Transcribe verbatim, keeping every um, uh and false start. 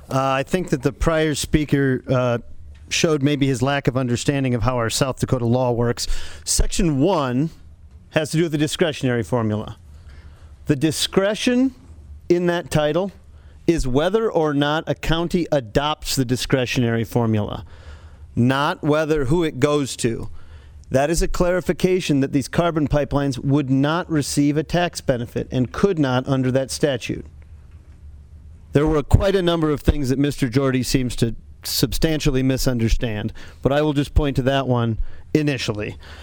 Uh, I think that the prior speaker uh, showed maybe his lack of understanding of how our South Dakota law works. Section one has to do with the discretionary formula. The discretion in that title is whether or not a county adopts the discretionary formula, not whether who it goes to. That is a clarification that these carbon pipelines would not receive a tax benefit and could not under that statute. There were quite a number of things that Mister Jordy seems to substantially misunderstand, but I will just point to that one initially.